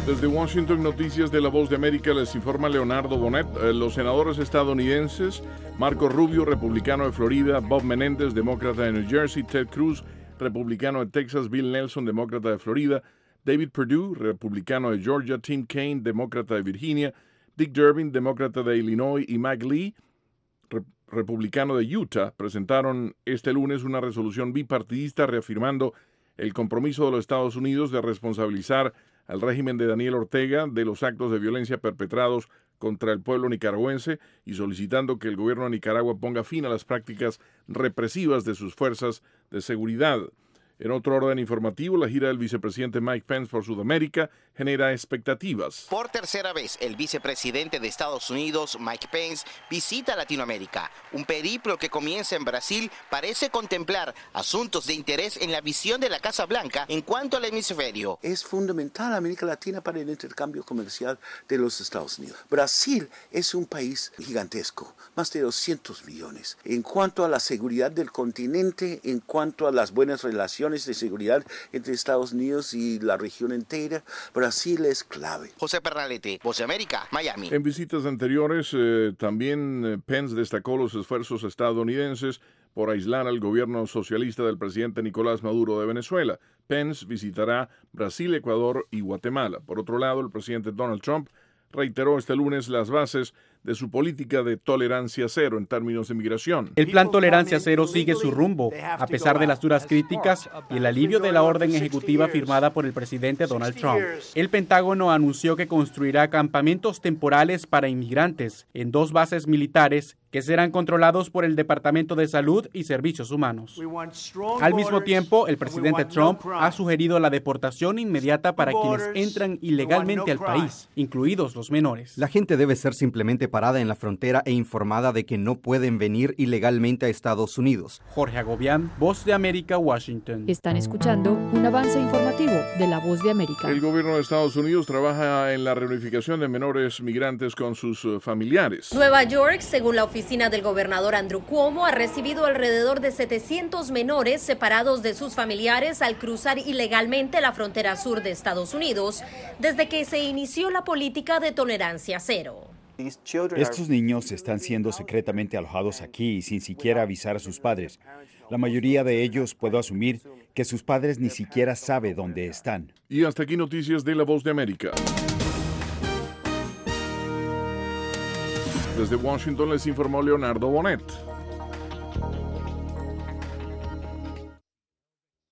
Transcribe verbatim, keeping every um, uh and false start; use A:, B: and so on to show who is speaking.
A: Desde Washington, noticias de La Voz de América, les informa Leonardo Bonet. Los senadores estadounidenses, Marco Rubio, republicano de Florida, Bob Menéndez, demócrata de New Jersey, Ted Cruz, republicano de Texas, Bill Nelson, demócrata de Florida, David Perdue, republicano de Georgia, Tim Kaine, demócrata de Virginia, Dick Durbin, demócrata de Illinois, y Mike Lee, re- republicano de Utah, presentaron este lunes una resolución bipartidista reafirmando el compromiso de los Estados Unidos de responsabilizar al régimen de Daniel Ortega de los actos de violencia perpetrados contra el pueblo nicaragüense y solicitando que el gobierno de Nicaragua ponga fin a las prácticas represivas de sus fuerzas de seguridad. En otro orden informativo, la gira del vicepresidente Mike Pence por Sudamérica genera expectativas.
B: Por tercera vez, el vicepresidente de Estados Unidos, Mike Pence, visita Latinoamérica. Un periplo que comienza en Brasil parece contemplar asuntos de interés en la visión de la Casa Blanca en cuanto al hemisferio.
C: Es fundamental América Latina para el intercambio comercial de los Estados Unidos. Brasil es un país gigantesco, más de doscientos millones. En cuanto a la seguridad del continente, en cuanto a las buenas relaciones de seguridad entre Estados Unidos y la región entera, Brasil es clave.
B: José Pernalete, Voz de América, Miami.
A: En visitas anteriores, eh, también eh, Pence destacó los esfuerzos estadounidenses por aislar al gobierno socialista del presidente Nicolás Maduro de Venezuela. Pence visitará Brasil, Ecuador y Guatemala. Por otro lado, el presidente Donald Trump reiteró este lunes las bases de su política de tolerancia cero en términos de migración.
D: El plan Tolerancia Cero sigue su rumbo, a pesar de las duras críticas y el alivio de la orden ejecutiva firmada por el presidente Donald Trump. El Pentágono anunció que construirá campamentos temporales para inmigrantes en dos bases militares que serán controlados por el Departamento de Salud y Servicios Humanos. Al mismo tiempo, el presidente Trump ha sugerido la deportación inmediata para quienes entran ilegalmente al país, incluidos los menores.
E: La gente debe ser simplemente parada en la frontera e informada de que no pueden venir ilegalmente a Estados Unidos.
D: Jorge Agobián, Voz de América, Washington.
F: Están escuchando un avance informativo de La Voz de América.
A: El gobierno de Estados Unidos trabaja en la reunificación de menores migrantes con sus uh, familiares.
G: Nueva York, según la oficina del gobernador Andrew Cuomo, ha recibido alrededor de setecientos menores separados de sus familiares al cruzar ilegalmente la frontera sur de Estados Unidos desde que se inició la política de tolerancia cero.
H: Estos niños están siendo secretamente alojados aquí sin siquiera avisar a sus padres. La mayoría de ellos, puedo asumir, que sus padres ni siquiera saben dónde están.
A: Y hasta aquí noticias de La Voz de América. Desde Washington les informó Leonardo Bonet.